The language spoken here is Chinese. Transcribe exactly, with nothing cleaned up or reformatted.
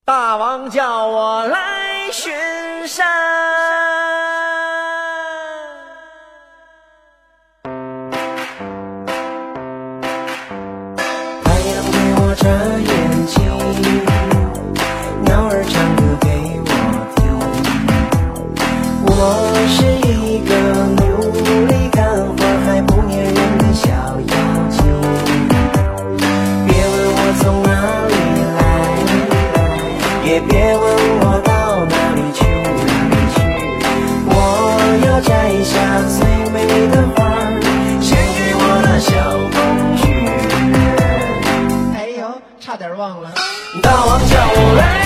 大王叫我来巡山。 太阳对我眨眼睛，鸟儿唱歌给我听。我是一个努力干活还不粘人的小妖精。别问我从哪里来，也别问我到哪里去，哪里去。我要摘下最美的花，献给我的小公举。哎呦，差点忘了，大王叫我来